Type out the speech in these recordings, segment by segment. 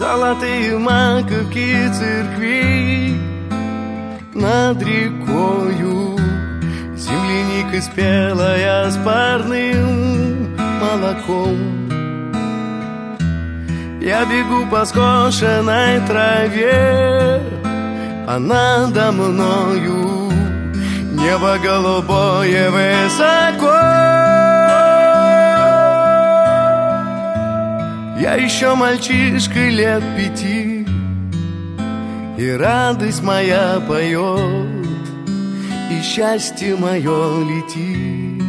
Золотые маковки церквей над рекою, земляника спелая с парным молоком. Я бегу по скошенной траве, а надо мною небо голубое высоко. Я еще мальчишка лет 5, и радость моя поет, и счастье мое летит.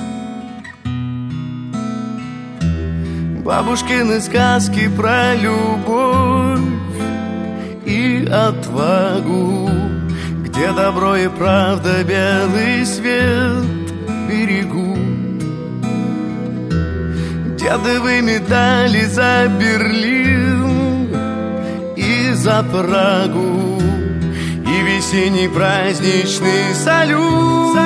Бабушкины сказки про любовь и отвагу, где добро и правда белый свет берегут. Дедовы медали за Берлин и за Прагу, и весенний праздничный салют.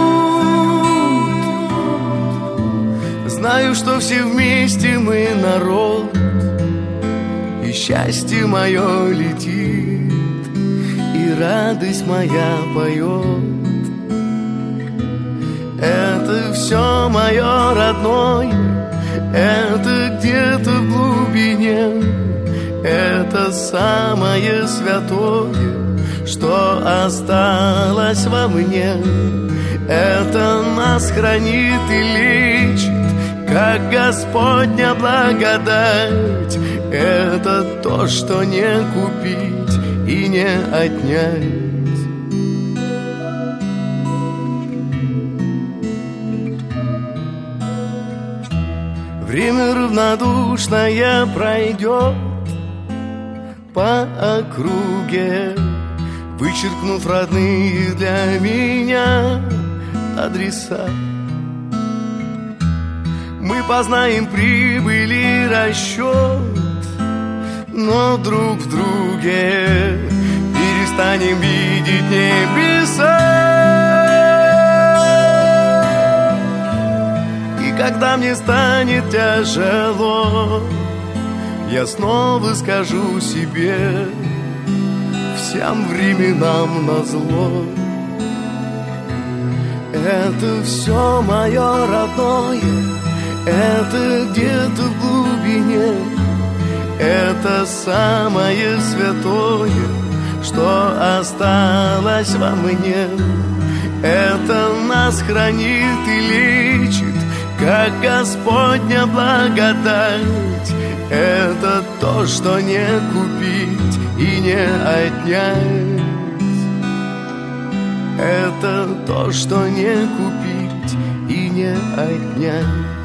Знаю, что все вместе мы народ, и счастье мое летит, и радость моя поет. Это все мое родное, это где-то в глубине, это самое святое, что осталось во мне. Это нас хранит и лечит, как Господня благодать. Это то, что не купить и не отнять. Время равнодушное пройдет по округе, вычеркнув родные для меня адреса. Мы познаем прибыль и расчет, но друг в друге перестанем видеть небеса. И когда мне станет тяжело, я снова скажу себе: всем временам назло. Это все мое родное, это где-то в глубине, это самое святое, что осталось во мне. Это нас хранит и лечит, как Господня благодать. Это то, что не купить и не отнять. Это то, что не купить и не отнять.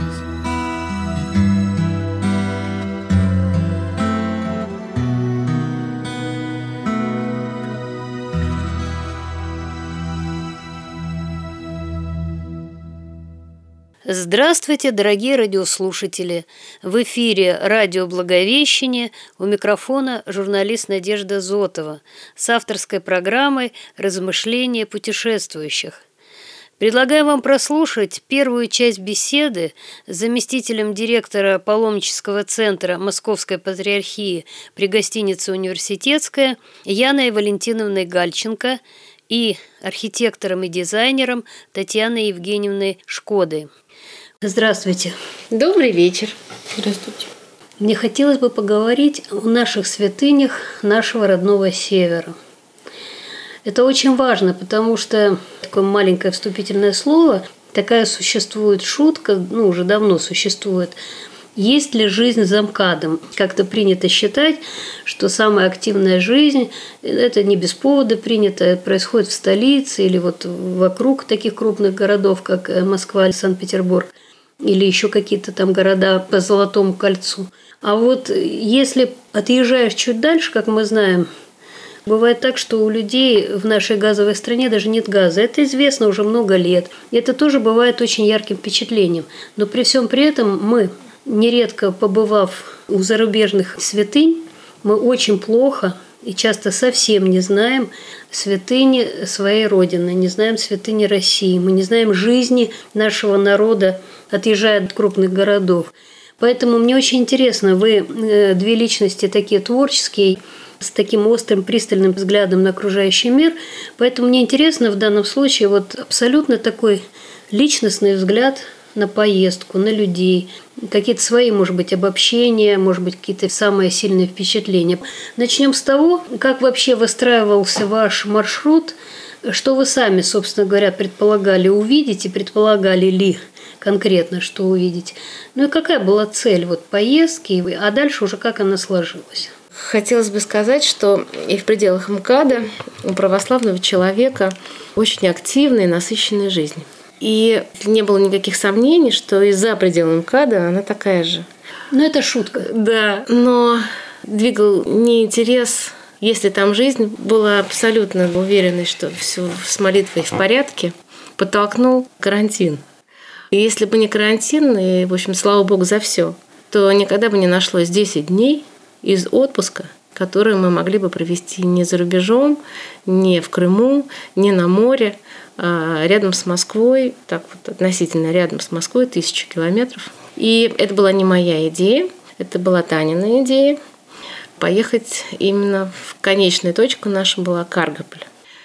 Здравствуйте, дорогие радиослушатели! В эфире радио «Благовещение», у микрофона журналист Надежда Зотова с авторской программой «Размышления путешествующих». Предлагаю вам прослушать первую часть беседы с заместителем директора паломнического центра Московской Патриархии при гостинице «Университетская» Яной Валентиновной Гальченко и архитектором и дизайнером Татьяной Евгеньевной Шкодой. Здравствуйте. Добрый вечер. Здравствуйте. Мне хотелось бы поговорить о наших святынях нашего родного Севера. Это очень важно, потому что такое маленькое вступительное слово, такая существует шутка, уже давно существует. Есть ли жизнь за МКАДом? Как-то принято считать, что самая активная жизнь, это не без повода принято, происходит в столице или вот вокруг таких крупных городов, как Москва, Санкт-Петербург, или еще какие-то там города по Золотому кольцу. А вот если отъезжаешь чуть дальше, как мы знаем, бывает так, что у людей в нашей газовой стране даже нет газа. Это известно уже много лет. И это тоже бывает очень ярким впечатлением. Но при всем при этом мы, нередко побывав у зарубежных святынь, мы очень плохо и часто совсем не знаем святыни своей Родины, не знаем святыни России, мы не знаем жизни нашего народа, отъезжая от крупных городов. Поэтому мне очень интересно, вы две личности такие творческие, с таким острым, пристальным взглядом на окружающий мир. Поэтому мне интересно в данном случае вот абсолютно такой личностный взгляд на поездку, на людей, какие-то свои, может быть, обобщения, может быть, какие-то самые сильные впечатления. Начнем с того, как вообще выстраивался ваш маршрут, что вы сами, собственно говоря, предполагали увидеть и предполагали ли конкретно, что увидеть. Ну и какая была цель вот поездки, а дальше уже как она сложилась? Хотелось бы сказать, что и в пределах МКАДа у православного человека очень активная и насыщенная жизнь. И не было никаких сомнений, что и за пределами МКАДа она такая же. Ну, это шутка. Да, но двигал не интерес. Если там жизнь была абсолютно уверенной, что все с молитвой в порядке, подтолкнул карантин. И если бы не карантин, и, в общем, слава Богу за все, то никогда бы не нашлось 10 дней из отпуска, которые мы могли бы провести не за рубежом, не в Крыму, не на море, а рядом с Москвой, так вот относительно рядом с Москвой, 1000 километров. И это была не моя идея, это была Танина идея. Поехать именно в конечную точку наша была Каргополь.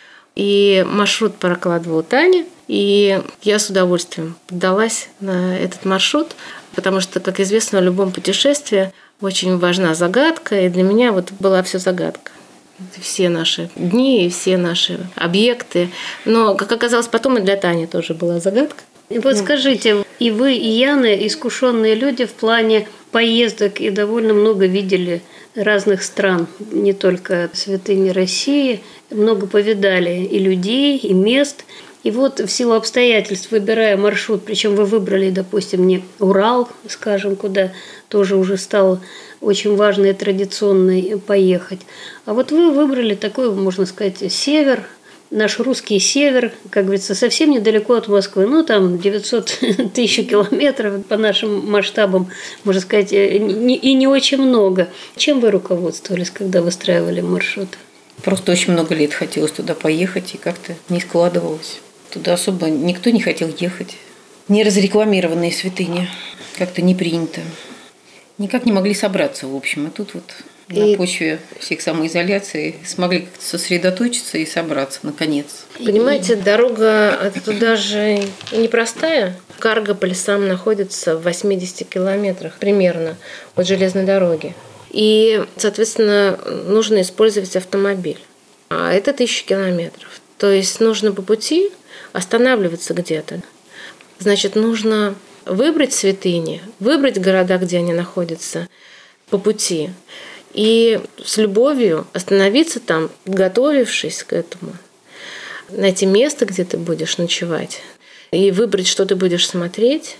И маршрут прокладывала Таня, и я с удовольствием поддалась на этот маршрут, потому что, как известно, в любом путешествии очень важна загадка, и для меня вот была все загадка. Все наши дни, все наши объекты. Но, как оказалось, потом и для Тани тоже была загадка. И вот скажите, и вы, и Яна искушенные люди в плане поездок и довольно много видели разных стран, не только святыни России, много повидали и людей, и мест. И вот в силу обстоятельств, выбирая маршрут, причем вы выбрали, допустим, не Урал, скажем, куда тоже уже стало очень важно и традиционно поехать, а вот вы выбрали такой, можно сказать, север, наш русский север, как говорится, совсем недалеко от Москвы, ну там 900 тысяч километров по нашим масштабам, можно сказать, и не очень много. Чем вы руководствовались, когда выстраивали маршрут? Просто очень много лет хотелось туда поехать, и как-то не складывалось. Туда особо никто не хотел ехать. Не разрекламированные святыни, как-то не принято. Никак не могли собраться, в общем. А тут вот на почве всех самоизоляции смогли как-то сосредоточиться и собраться, наконец. Понимаете, дорога туда же непростая. Каргополь сам находится в 80 километрах примерно от железной дороги. И, соответственно, нужно использовать автомобиль. А это 1000 километров. То есть нужно по пути останавливаться где-то. Значит, нужно выбрать святыни, выбрать города, где они находятся по пути, и с любовью остановиться там, готовившись к этому, найти место, где ты будешь ночевать, и выбрать, что ты будешь смотреть,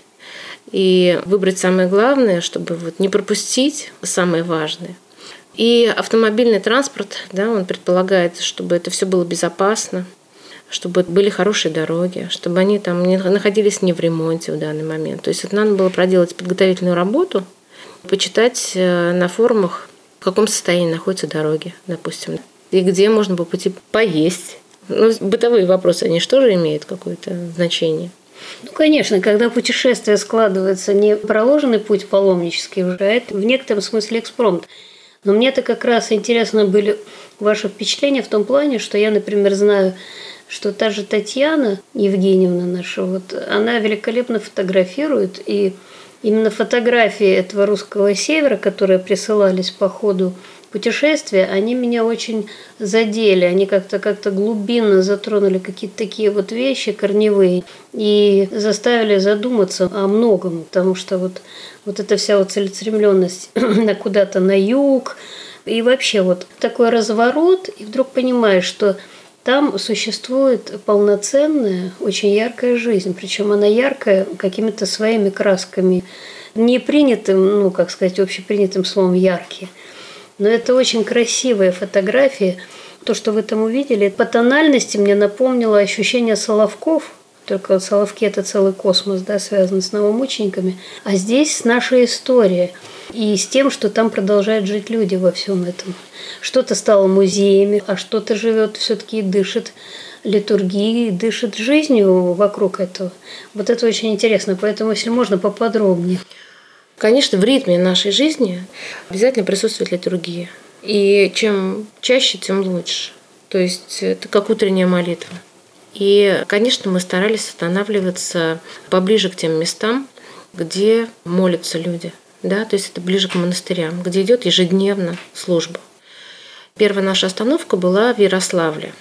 и выбрать самое главное, чтобы вот не пропустить самое важное. И автомобильный транспорт, да, он предполагает, чтобы это все было безопасно, чтобы были хорошие дороги, чтобы они там не находились не в ремонте в данный момент. То есть это надо было проделать подготовительную работу, почитать на форумах, в каком состоянии находятся дороги, допустим, и где можно по пути поесть. Ну, бытовые вопросы, они же тоже имеют какое-то значение. Ну, конечно, когда путешествие складывается не проложенный путь паломнический уже, а это в некотором смысле экспромт. Но мне-то как раз интересно были ваши впечатления в том плане, что я, например, знаю, что та же Татьяна Евгеньевна наша, вот, она великолепно фотографирует, и именно фотографии этого русского севера, которые присылались по ходу путешествия, они меня очень задели, они как-то глубинно затронули какие-то такие вот вещи корневые и заставили задуматься о многом, потому что вот эта вся вот целеустремленность куда-то на юг, и вообще вот такой разворот, и вдруг понимаешь, что там существует полноценная, очень яркая жизнь, причем она яркая какими-то своими красками, не принятым, ну, как сказать, общепринятым словом «яркие». Но это очень красивые фотографии. То, что вы там увидели, по тональности мне напомнило ощущение Соловков. Только вот Соловки – это целый космос, да, связанный с новомучениками. А здесь с нашей историей. И с тем, что там продолжают жить люди во всем этом. Что-то стало музеями, а что-то живет все-таки и дышит литургией, дышит жизнью вокруг этого. Вот это очень интересно. Поэтому, если можно, поподробнее. Конечно, в ритме нашей жизни обязательно присутствует литургия. И чем чаще, тем лучше. То есть это как утренняя молитва. И, конечно, мы старались останавливаться поближе к тем местам, где молятся люди. Да? То есть это ближе к монастырям, где идет ежедневно служба. Первая наша остановка была в Ярославле.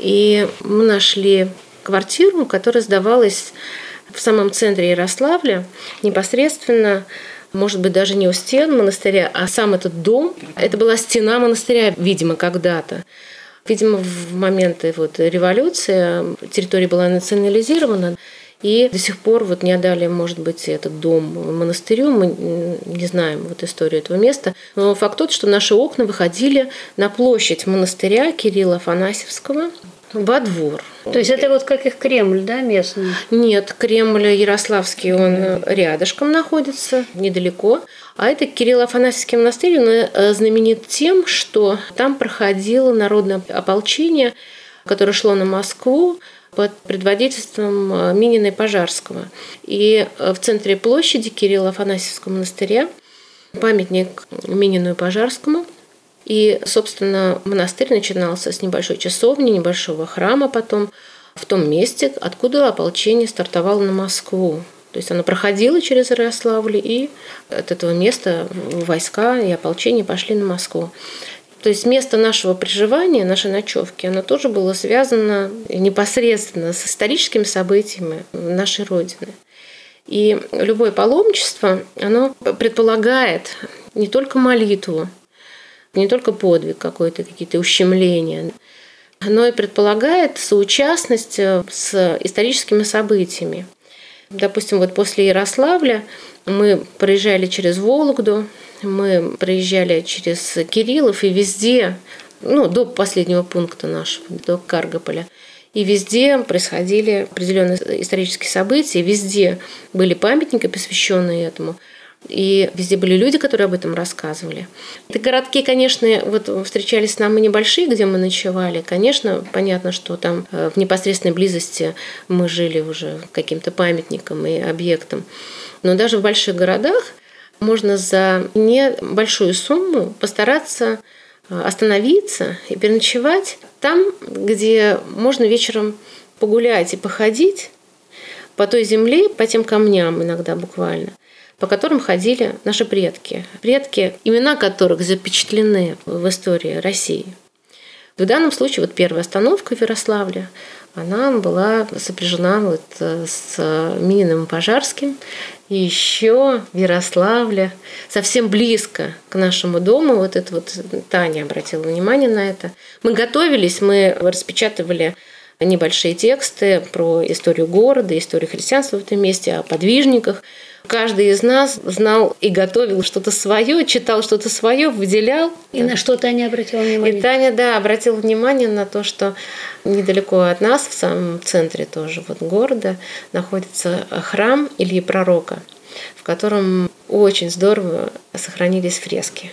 И мы нашли квартиру, которая сдавалась в самом центре Ярославля, непосредственно, может быть, даже не у стен монастыря, а сам этот дом. Это была стена монастыря, видимо, когда-то. Видимо, в моменты революции территория была национализирована, и до сих пор не отдали, может быть, этот дом монастырю. Мы не знаем историю этого места. Но факт тот, что наши окна выходили на площадь монастыря Кирилла Афанасьевского во двор. То есть это как их Кремль, да, местный? Нет, Кремль Ярославский, он рядышком находится, недалеко. А это Кирилл Афанасьевский монастырь, он знаменит тем, что там проходило народное ополчение, которое шло на Москву под предводительством Минина и Пожарского. И в центре площади Кирилла Афанасьевского монастыря памятник Минину и Пожарскому. И, собственно, монастырь начинался с небольшой часовни, небольшого храма потом, в том месте, откуда ополчение стартовало на Москву. То есть оно проходило через Ярославль, и от этого места войска и ополчение пошли на Москву. То есть место нашего проживания, нашей ночевки, оно тоже было связано непосредственно с историческими событиями нашей Родины. И любое паломничество, оно предполагает не только молитву, не только подвиг какой-то, какие-то ущемления, но и предполагает соучастность с историческими событиями. Допустим, после Ярославля мы проезжали через Вологду, мы проезжали через Кириллов, и везде, до последнего пункта нашего, до Каргополя, и везде происходили определенные исторические события, везде были памятники, посвященные этому. И везде были люди, которые об этом рассказывали. Это городки, конечно, встречались нам и небольшие, где мы ночевали. Конечно, понятно, что там в непосредственной близости мы жили уже каким-то памятником и объектом. Но даже в больших городах можно за небольшую сумму постараться остановиться и переночевать там, где можно вечером погулять и походить по той земле, по тем камням иногда буквально, по которым ходили наши предки. Предки, имена которых запечатлены в истории России. В данном случае первая остановка в Ярославле, она была сопряжена с Мининым и Пожарским. И еще в Ярославле, совсем близко к нашему дому, Таня обратила внимание на это. Мы готовились, мы распечатывали небольшие тексты про историю города, историю христианства в этом месте, о подвижниках. Каждый из нас знал и готовил что-то свое, читал что-то свое, выделял. И на что Таня обратила внимание? И Таня, обратила внимание на то, что недалеко от нас, в самом центре тоже города, находится храм Ильи Пророка, в котором очень здорово сохранились фрески.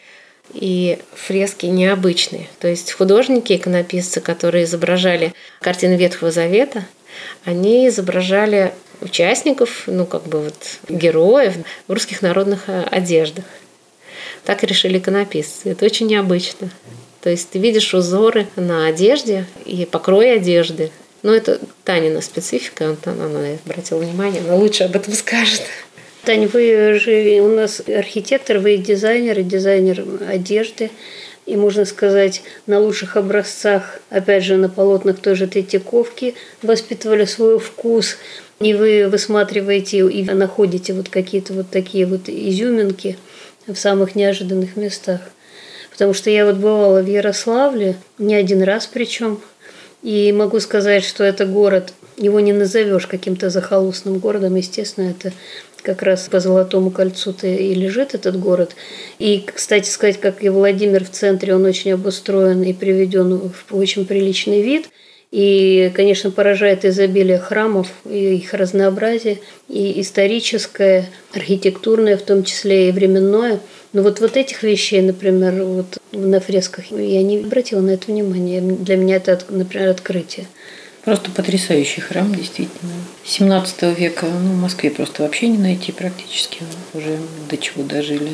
И фрески необычные. То есть художники, иконописцы, которые изображали картины Ветхого Завета, они изображали участников, героев в русских народных одеждах. Так решили иконописцы. Это очень необычно. То есть ты видишь узоры на одежде и покрой одежды. Это Танина специфика, она обратила внимание, она лучше об этом скажет. Таня, вы же у нас архитектор, вы дизайнер одежды. И, можно сказать, на лучших образцах, опять же, на полотнах той же Третьяковки воспитывали свой вкус. И вы высматриваете и находите какие-то такие изюминки в самых неожиданных местах. Потому что я бывала в Ярославле, не один раз причем, и могу сказать, что это город, его не назовешь каким-то захолустным городом, естественно, это как раз по Золотому кольцу-то и лежит этот город. И, кстати сказать, как и Владимир в центре, он очень обустроен и приведен в очень приличный вид. И, конечно, поражает изобилие храмов, и их разнообразие, и историческое, архитектурное, в том числе и временное. Но этих вещей, например, на фресках, я не обратила на это внимание. Для меня это, например, открытие. Просто потрясающий храм, действительно. 17 века, в Москве просто вообще не найти практически. Уже до чего дожили.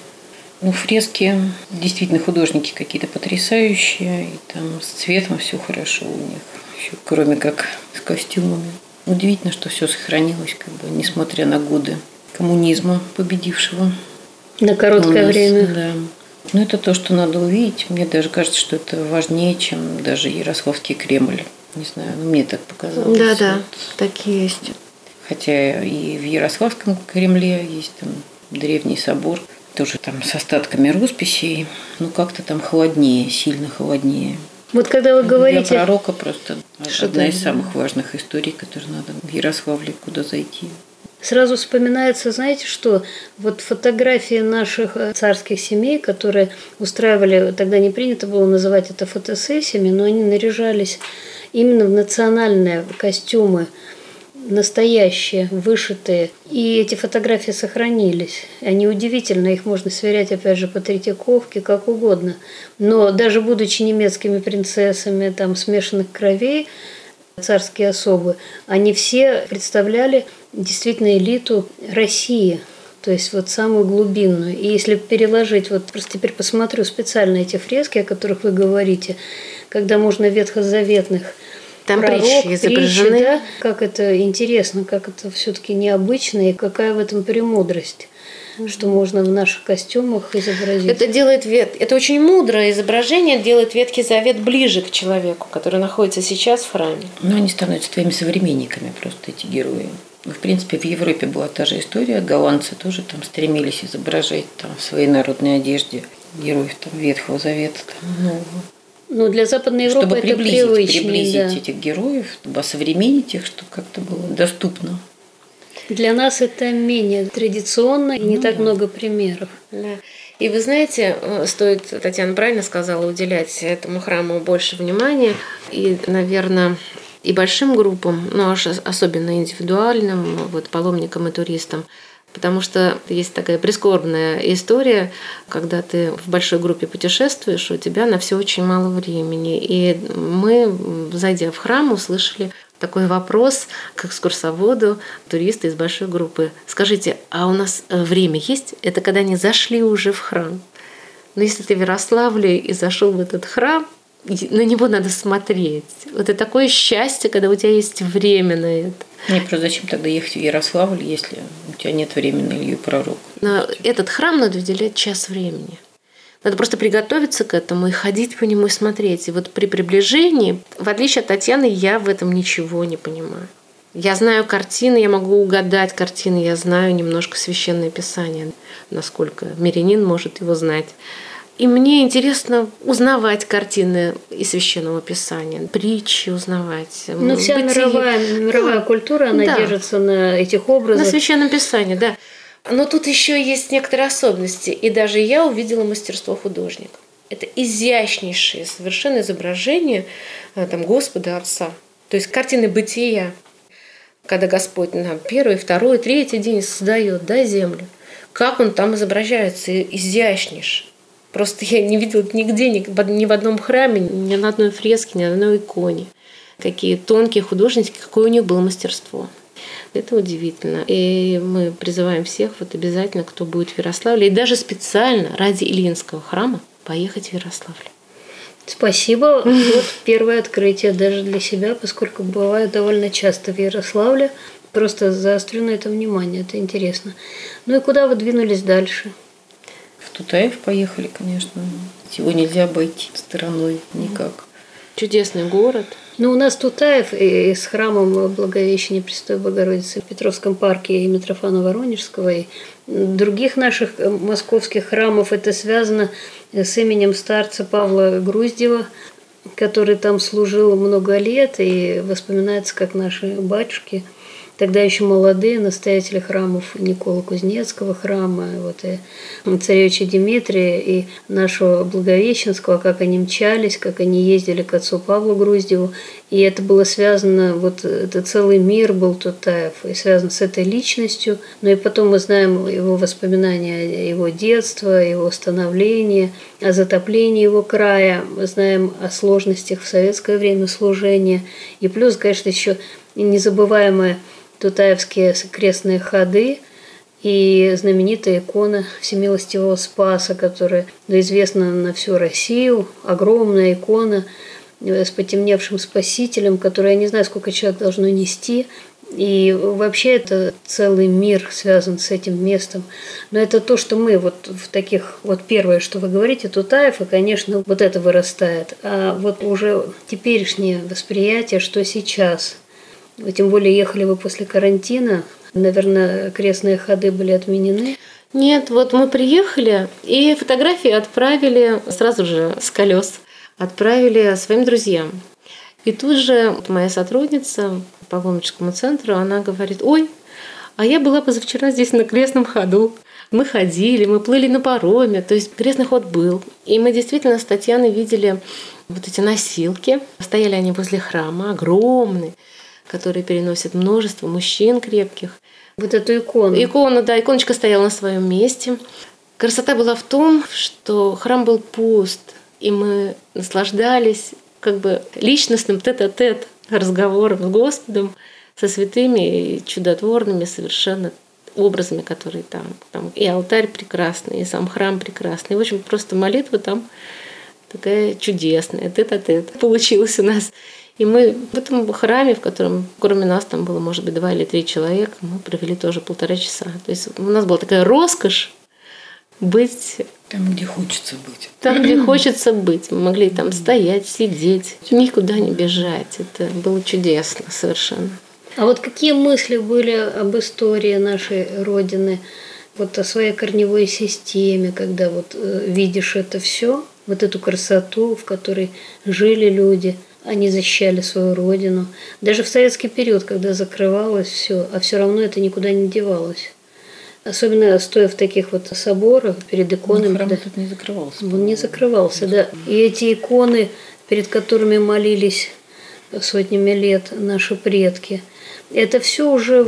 Да. Фрески, действительно, художники какие-то потрясающие. И там с цветом все хорошо у них. Еще, кроме как с костюмами. Удивительно, что все сохранилось, несмотря на годы коммунизма победившего. На короткое время. Да. Это то, что надо увидеть. Мне даже кажется, что это важнее, чем даже Ярославский Кремль. Не знаю, мне так показалось. Да, такие есть. Хотя и в Ярославском Кремле есть там древний собор, тоже там с остатками росписей, как-то там холоднее, сильно холоднее. Вот когда вы говорите... Для пророка просто одна из самых важных историй, которые надо в Ярославле куда зайти. Сразу вспоминается, знаете что? Вот фотографии наших царских семей, которые устраивали, тогда не принято было называть это фотосессиями, но они наряжались именно в национальные костюмы, настоящие, вышитые. И эти фотографии сохранились. Они удивительно, их можно сверять, опять же, по Третьяковке, как угодно. Но даже будучи немецкими принцессами, там, смешанных кровей, царские особы, они все представляли действительно элиту России, то есть вот самую глубинную. И если переложить, вот просто теперь посмотрю специально эти фрески, о которых вы говорите, когда можно ветхозаветных там пророк, притчи изображены. Да? Как это интересно, как это все-таки необычно, и какая в этом премудрость, что можно в наших костюмах изобразить. Это очень мудрое изображение, делает Ветхий Завет ближе к человеку, который находится сейчас в храме. Они становятся твоими современниками, просто эти герои. В принципе, в Европе была та же история. Голландцы тоже там стремились изображать в своей народной одежде героев Ветхого Завета, Нового. Для Западной Европы чтобы это привычнее. Приблизить этих героев, чтобы осовременить их, чтобы как-то было доступно. Для нас это менее традиционно и не так много примеров. Да. И вы знаете, стоит, Татьяна правильно сказала, уделять этому храму больше внимания. И, наверное, и большим группам, но особенно индивидуальным, паломникам и туристам. Потому что есть такая прискорбная история, когда ты в большой группе путешествуешь, у тебя на все очень мало времени. И мы, зайдя в храм, услышали такой вопрос к экскурсоводу, туристы из большой группы. Скажите, а у нас время есть? Это когда они зашли уже в храм. Но если ты в Ярославле и зашел в этот храм, на него надо смотреть. Это такое счастье, когда у тебя есть время на это. Просто зачем тогда ехать в Ярославль, если у тебя нет времени на Илью Пророка? На этот храм надо выделять час времени. Надо просто приготовиться к этому и ходить по нему и смотреть. И при приближении, в отличие от Татьяны, я в этом ничего не понимаю. Я знаю картины, я могу угадать картины, я знаю немножко Священное Писание, насколько мирянин может его знать. И мне интересно узнавать картины из Священного Писания, притчи узнавать. Вся мировая культура, она держится на этих образах. На Священном Писании, да. Но тут еще есть некоторые особенности. И даже я увидела мастерство художника. Это изящнейшее совершенно изображение Господа Отца. То есть картины бытия, когда Господь на первый, второй, третий день создает землю. Как он там изображается изящнейше. Просто я не видела нигде, ни в одном храме, ни на одной фреске, ни на одной иконе. Какие тонкие художники, какое у них было мастерство. Это удивительно. И мы призываем всех обязательно, кто будет в Ярославле, и даже специально ради Ильинского храма поехать в Ярославль. Спасибо. Первое открытие даже для себя, поскольку бываю довольно часто в Ярославле. Просто заострю на это внимание, это интересно. И куда вы двинулись дальше? В Тутаев поехали, конечно. Его нельзя обойти стороной никак. Чудесный город. У нас Тутаев и с храмом Благовещения Пресвятой Богородицы в Петровском парке и Митрофана Воронежского, и других наших московских храмов это связано с именем старца Павла Груздева, который там служил много лет и воспоминается как наши батюшки. тогда еще молодые настоятели храмов Николы Кузнецкого храма, и царевича Дмитрия и нашего Благовещенского, как они мчались, как они ездили к отцу Павлу Груздеву. И это было связано, это целый мир был Тутаев, и связан с этой личностью. Но и потом мы знаем его воспоминания, его детства, его становления, о затоплении его края. Мы знаем о сложностях в советское время служения. И плюс, конечно, еще незабываемые тутаевские крестные ходы и знаменитая икона Всемилостивого Спаса, которая известна на всю Россию, огромная икона с потемневшим Спасителем, которую я не знаю, сколько человек должно нести. И вообще это целый мир связан с этим местом. Но это то, что мы в таких, первое, что вы говорите, Тутаев, и, конечно, это вырастает. А уже теперешнее восприятие, что сейчас. Тем более ехали вы после карантина, наверное, крестные ходы были отменены. Нет, мы приехали и фотографии отправили сразу же с колес. Отправили своим друзьям. И тут же моя сотрудница по паломническому центру, она говорит: ой, а я была позавчера здесь на крестном ходу. Мы ходили, мы плыли на пароме, то есть крестный ход был. И мы действительно с Татьяной видели эти носилки. Стояли они возле храма, огромные, которые переносят множество мужчин крепких. Эту икону. Иконочка стояла на своем месте. Красота была в том, что храм был пуст, и мы наслаждались личностным тет-а-тет разговором с Господом, со святыми и чудотворными совершенно образами, которые там. Там и алтарь прекрасный, и сам храм прекрасный. В общем, просто молитва там такая чудесная, тет-а-тет получилось у нас. И мы в этом храме, в котором кроме нас там было, может быть, 2 или 3 человека, мы провели тоже 1,5 часа. То есть у нас была такая роскошь быть там, где хочется быть. Там, где хочется быть. Мы могли там стоять, сидеть, никуда не бежать. Это было чудесно совершенно. А какие мысли были об истории нашей Родины, о своей корневой системе, когда видишь это все, эту красоту, в которой жили люди, они защищали свою Родину. Даже в советский период, когда закрывалось все, а все равно это никуда не девалось. Особенно стоя в таких соборах перед иконами. Храм тут не закрывался. Он не закрывался, да. И эти иконы, перед которыми молились сотнями лет наши предки, это все уже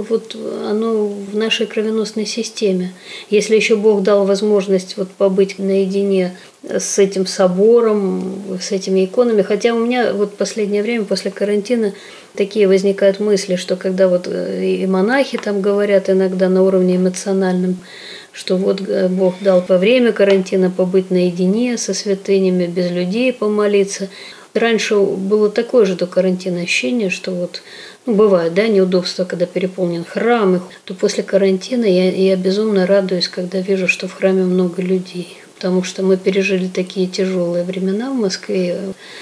оно в нашей кровеносной системе. Если еще Бог дал возможность побыть наедине с этим собором, с этими иконами. Хотя у меня в последнее время, после карантина, такие возникают мысли, что когда и монахи там говорят иногда на уровне эмоциональном, что Бог дал во время карантина побыть наедине со святынями, без людей помолиться. Раньше было такое же до карантина ощущение, что бывает, неудобства, когда переполнен храм. То после карантина я безумно радуюсь, когда вижу, что в храме много людей. Потому что мы пережили такие тяжелые времена в Москве,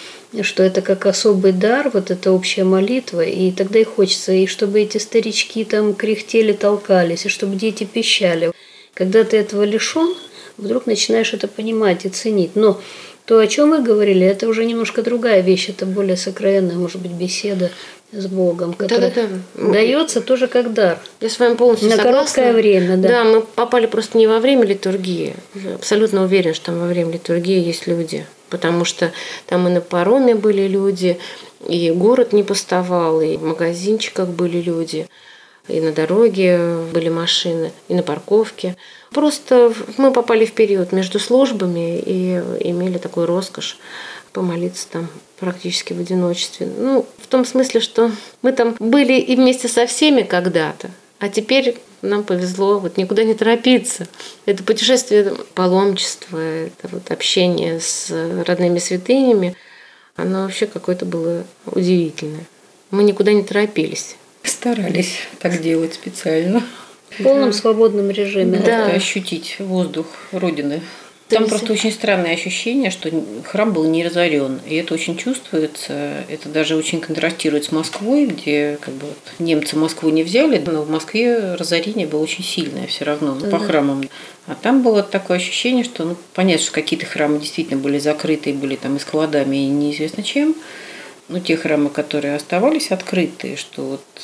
что это как особый дар, эта общая молитва. И тогда и хочется, и чтобы эти старички там кряхтели, толкались, и чтобы дети пищали. Когда ты этого лишен, вдруг начинаешь это понимать и ценить. Но то, о чем вы говорили, это уже немножко другая вещь, это более сокровенная, может быть, беседа с Богом, которая дается тоже как дар. Я с вами полностью согласна. На короткое время, да. Да, мы попали просто не во время литургии. Я абсолютно уверена, что там во время литургии есть люди. Потому что там и на пароме были люди, и город не пустовал, и в магазинчиках были люди, и на дороге были машины, и на парковке. Просто мы попали в период между службами и имели такую роскошь помолиться там практически в одиночестве. В том смысле, что мы там были и вместе со всеми когда-то, а теперь нам повезло никуда не торопиться. Это путешествие, паломничество, это общение с родными святынями, оно вообще какое-то было удивительное. Мы никуда не торопились. Старались так делать специально. В полном свободном режиме. Да. Ощутить воздух Родины. Там просто очень странное ощущение, что храм был не разорен. И это очень чувствуется. Это даже очень контрастирует с Москвой, где немцы Москву не взяли, но в Москве разорение было очень сильное все равно по храмам. А там было такое ощущение, что понятно, что какие-то храмы действительно были закрыты, были там и складами, и неизвестно чем. Но те храмы, которые оставались открыты, что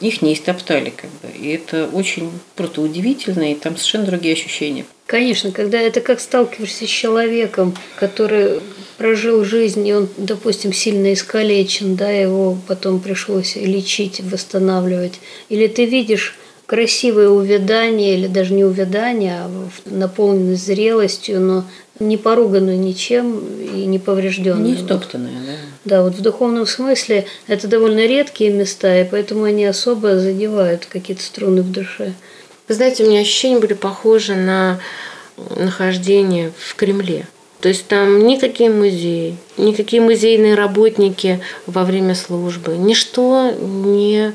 Их не истоптали как бы. И это очень просто удивительно, и там совершенно другие ощущения. Конечно, когда это как сталкиваешься с человеком, который прожил жизнь, и он, допустим, сильно искалечен, да, его потом пришлось лечить, восстанавливать. Или ты видишь красивое увядание, или даже не увядание, а наполненное зрелостью, но не поруганную ничем и не поврежденную. Не истоптанная, да. Да, вот в духовном смысле это довольно редкие места, и поэтому они особо задевают какие-то струны в душе. Вы знаете, у меня ощущения были похожи на нахождение в Кремле. То есть там никакие музеи, никакие музейные работники во время службы, ничто не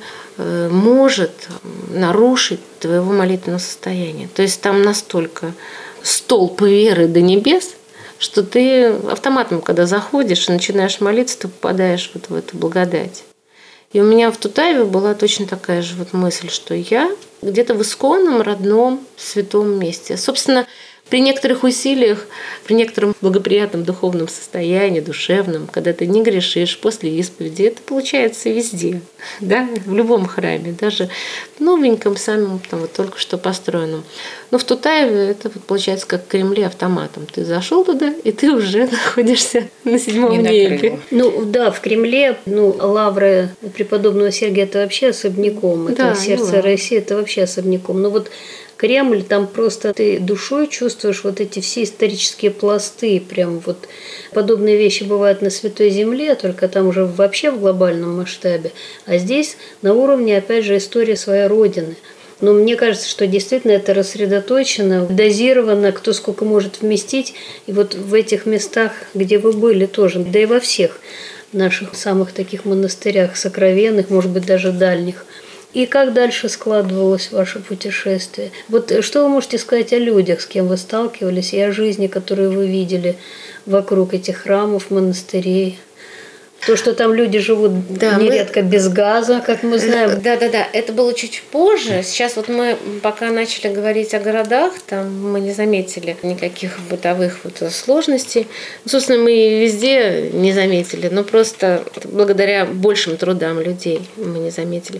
может нарушить твоего молитвенного состояния. То есть там настолько столб веры до небес, что ты автоматом, когда заходишь и начинаешь молиться, ты попадаешь вот в эту благодать. И у меня в Тутаеве была точно такая же вот мысль, что я где-то в исконном, родном, святом месте. Собственно, при некоторых усилиях, при некотором благоприятном духовном состоянии, душевном, когда ты не грешишь после исповеди, это получается везде, да, в любом храме, даже в новеньком, самом там, вот только что построенном. Но в Тутаеве это вот получается как в Кремле автоматом. Ты зашел туда, и ты уже находишься на 7-м небе. Ну да, в Кремле, лавры преподобного Сергия это вообще особняком. Это да, сердце России, это вообще особняком. Но вот Кремль, там просто ты душой чувствуешь вот эти все исторические пласты. Прям вот подобные вещи бывают на Святой Земле, только там уже вообще в глобальном масштабе. А здесь на уровне, опять же, истории своей Родины. Но мне кажется, что действительно это рассредоточено, дозировано, кто сколько может вместить. И вот в этих местах, где вы были тоже, да и во всех наших самых таких монастырях сокровенных, может быть, даже дальних. И как дальше складывалось ваше путешествие? Вот что вы можете сказать о людях, с кем вы сталкивались, и о жизни, которую вы видели вокруг этих храмов, монастырей? То, что там люди живут нередко без газа, как мы знаем. Да. Это было чуть позже. Сейчас вот мы пока начали говорить о городах, там мы не заметили никаких бытовых сложностей. Собственно, мы и везде не заметили, но просто благодаря большим трудам людей мы не заметили.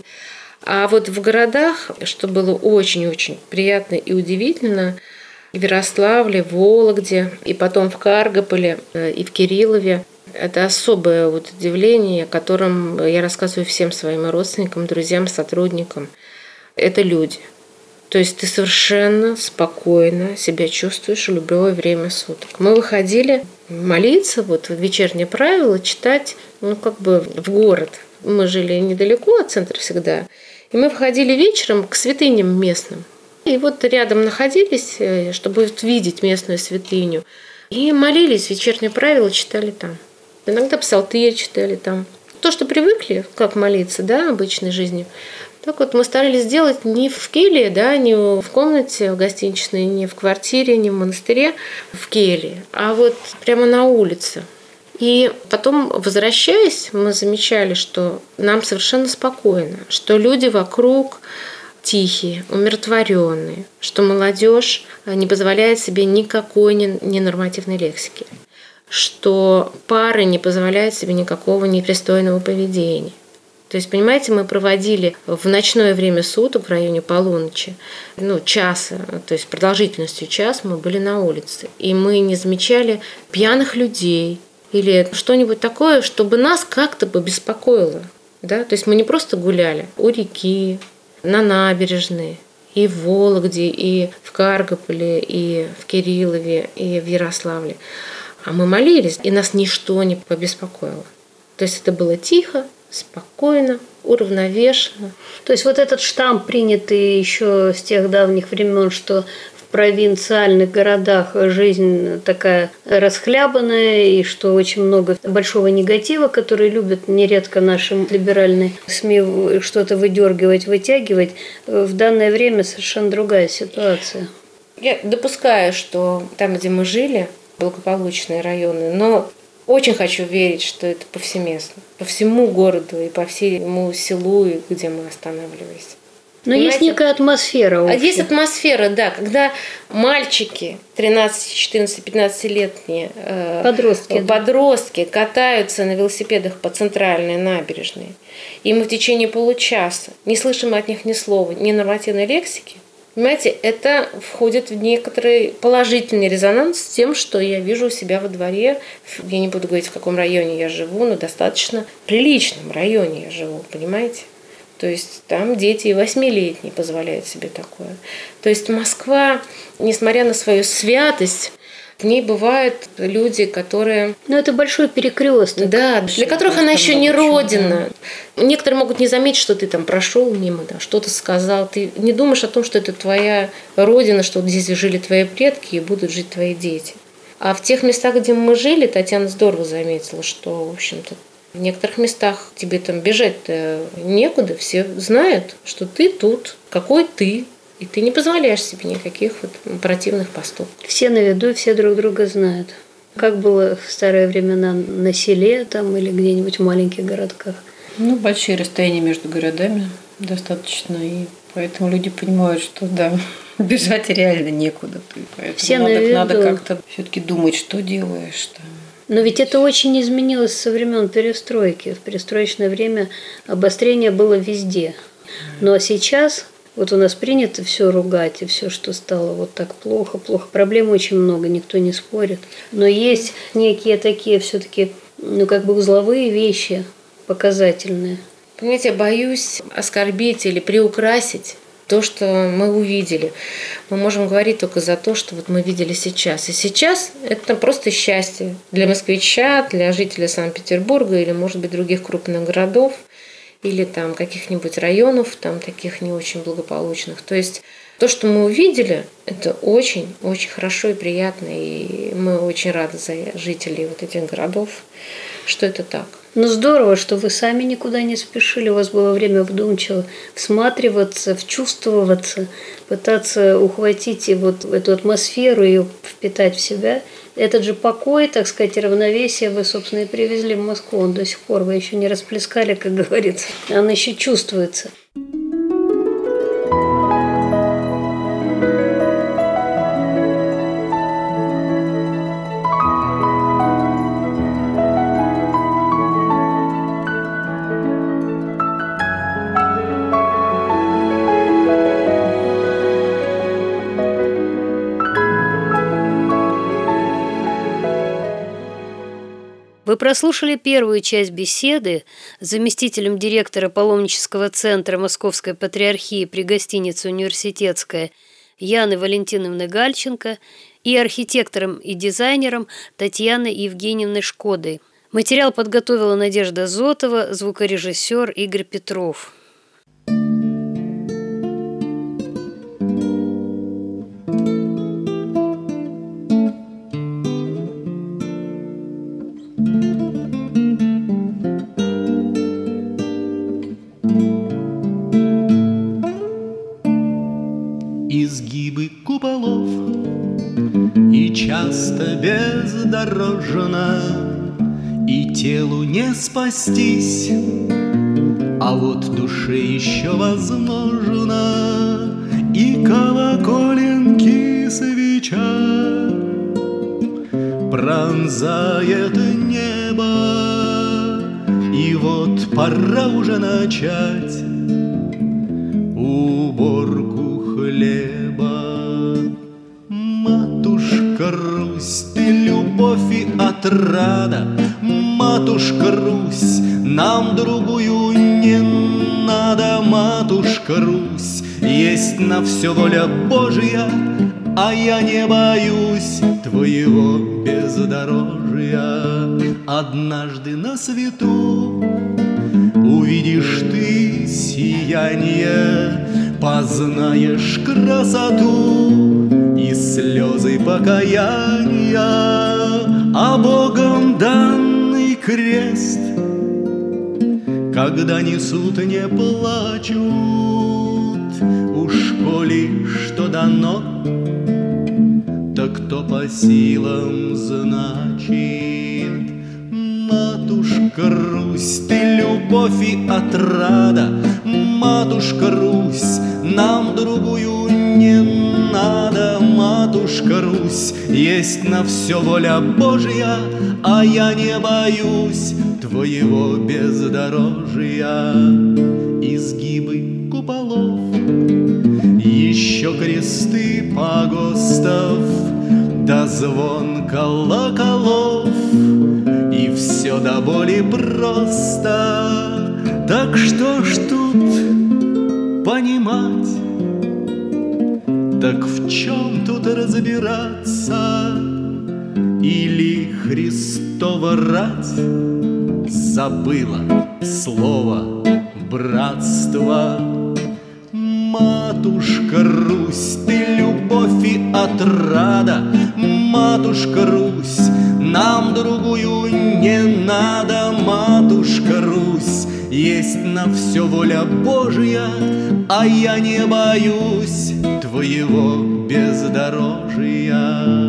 А вот в городах, что было очень-очень приятно и удивительно, в Ярославле, в Вологде, и потом в Каргополе, и в Кириллове, это особое удивление, о котором я рассказываю всем своим родственникам, друзьям, сотрудникам. Это люди. То есть ты совершенно спокойно себя чувствуешь в любое время суток. Мы выходили молиться, в вечернее правило, читать, в город. Мы жили недалеко от центра всегда. И мы выходили вечером к святыням местным. И вот рядом находились, чтобы видеть местную святыню. И молились, вечернее правило читали там. Иногда псалтырь читали там. То, что привыкли, как молиться, да, обычной жизнью. Так вот мы старались сделать не в келье, да, не в комнате в гостиничной, не в квартире, не в монастыре, в келье, а вот прямо на улице. И потом, возвращаясь, мы замечали, что нам совершенно спокойно, что люди вокруг тихие, умиротворенные, что молодежь не позволяет себе никакой ненормативной лексики, что пары не позволяют себе никакого непристойного поведения. То есть, понимаете, мы проводили в ночное время суток, в районе полуночи, часа, то есть продолжительностью час мы были на улице. И мы не замечали пьяных людей или что-нибудь такое, чтобы нас как-то побеспокоило. Да? То есть мы не просто гуляли у реки, на набережной, и в Вологде, и в Каргополе, и в Кириллове, и в Ярославле. А мы молились, и нас ничто не побеспокоило. То есть это было тихо, спокойно, уравновешенно. То есть вот этот штамп, принятый еще с тех давних времен, что в провинциальных городах жизнь такая расхлябанная, и что очень много большого негатива, который любят нередко наши либеральные СМИ что-то выдергивать, вытягивать, в данное время совершенно другая ситуация. Я допускаю, что там, где мы жили, благополучные районы, но очень хочу верить, что это повсеместно, по всему городу и по всему селу, где мы останавливались. Но есть некая атмосфера общая. Есть атмосфера, да, когда мальчики 13, 14, 15-летние подростки катаются на велосипедах по центральной набережной, и мы в течение получаса не слышим от них ни слова, ни нормативной лексики. Понимаете, это входит в некоторый положительный резонанс с тем, что я вижу у себя во дворе. Я не буду говорить, в каком районе я живу, но достаточно приличном районе я живу, понимаете? То есть там дети и 8-летние позволяют себе такое. То есть Москва, несмотря на свою святость, в ней бывают люди, которые... Это большой перекресток. Да, для которых она еще не родина. Некоторые могут не заметить, что ты там прошел мимо, да, что-то сказал. Ты не думаешь о том, что это твоя родина, что здесь жили твои предки и будут жить твои дети. А в тех местах, где мы жили, Татьяна здорово заметила, что, в общем-то, в некоторых местах тебе там бежать-то некуда. Все знают, что ты тут, какой ты. И ты не позволяешь себе никаких противных поступков. Все на виду, все друг друга знают. Как было в старые времена на селе там, или где-нибудь в маленьких городках? Большие расстояния между городами достаточно. И поэтому люди понимают, что да, бежать реально некуда. Поэтому все на виду. Надо как-то все-таки думать, что делаешь. Но ведь это очень изменилось со времен перестройки. В перестроечное время обострение было везде. Ну а сейчас... у нас принято все ругать, и все, что стало вот так плохо. Проблем очень много, никто не спорит. Но есть некие такие все-таки, узловые вещи, показательные. Понимаете, я боюсь оскорбить или приукрасить то, что мы увидели. Мы можем говорить только за то, что мы видели сейчас. И сейчас это просто счастье для москвича, для жителя Санкт-Петербурга или, может быть, других крупных городов. Или там каких-нибудь районов, там таких не очень благополучных. То есть то, что мы увидели, это очень-очень хорошо и приятно. И мы очень рады за жителей этих городов, что это так. Здорово, что вы сами никуда не спешили. У вас было время вдумчиво всматриваться, вчувствоваться, пытаться ухватить эту атмосферу, ее впитать в себя. Этот же покой, так сказать, и равновесие вы, собственно, и привезли в Москву. Он до сих пор, вы еще не расплескали, как говорится. Он еще чувствуется. Вы прослушали первую часть беседы с заместителем директора паломнического центра Московской Патриархии при гостинице «Университетская» Яны Валентиновны Гальченко и архитектором и дизайнером Татьяной Евгеньевной Шкодой. Материал подготовила Надежда Зотова, звукорежиссер Игорь Петров. Изгибы куполов и часто бездорожно, и телу не спастись, а вот душе еще возможно. И колоколенки свеча пронзает небо, и вот пора уже начать уборку хлеба. Матушка Русь, ты любовь и отрада, Матушка Русь, нам другую не надо. Матушка Русь, есть на все воля Божья, а я не боюсь твоего бездорожья. Однажды на свету увидишь ты сияние, познаешь красоту и слезы покаяния, а Богом данный крест, когда несут, не плачут. Уж коли что дано, так то по силам значит. Матушка Русь, ты любовь и отрада, Матушка Русь, нам другую не надо, матушка Русь. Есть на все воля Божья, а я не боюсь твоего бездорожья. Изгибы куполов, еще кресты погостов, да звон колоколов, и все до боли просто. Так что ж тут понимать, так в чем тут разбираться? Или Христова рать забыла слово братство? Матушка Русь, ты любовь и отрада, матушка Русь, нам другую не надо, матушка Русь. Есть на все воля Божья, а я не боюсь твоего бездорожья.